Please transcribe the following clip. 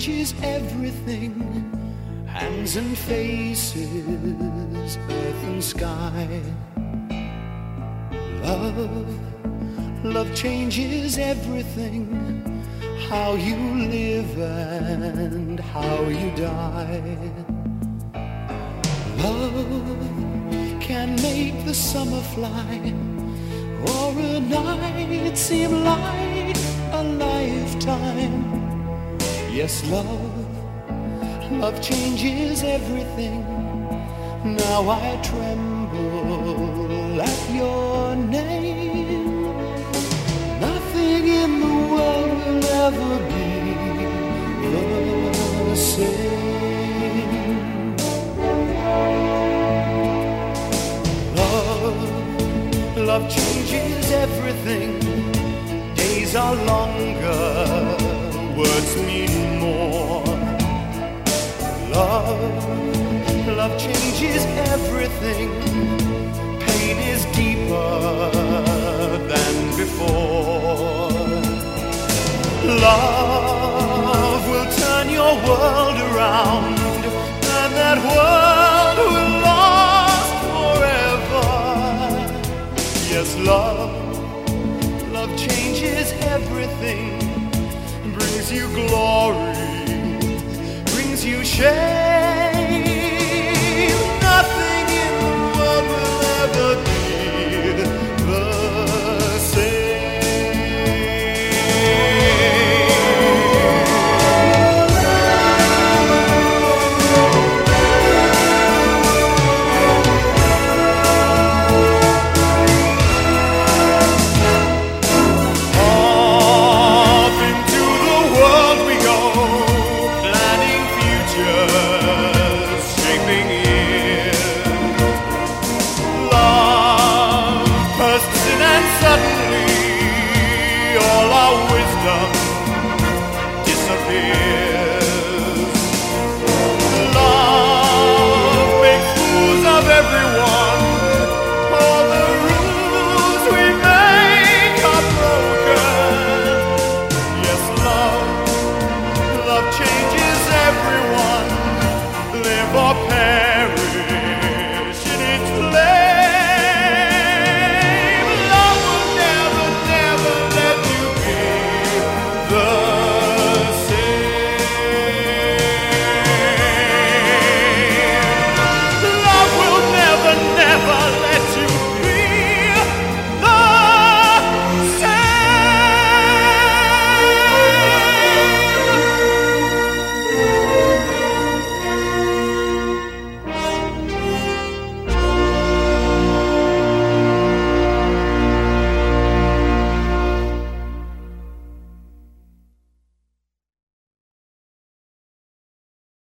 changes everything. Hands and faces, earth and sky. Love changes everything. How you live and how you die. Love can make the summer fly, or a night seem like a lifetime. Yes, love changes everything. Now I tremble at your name. Nothing in the world will ever be the same. Love changes everything. Days are longer, words mean more. Love changes everything. Pain is deeper than before. Love will turn your world around, and that world will last forever. Yes, love changes everything. Brings you glory, brings you shame.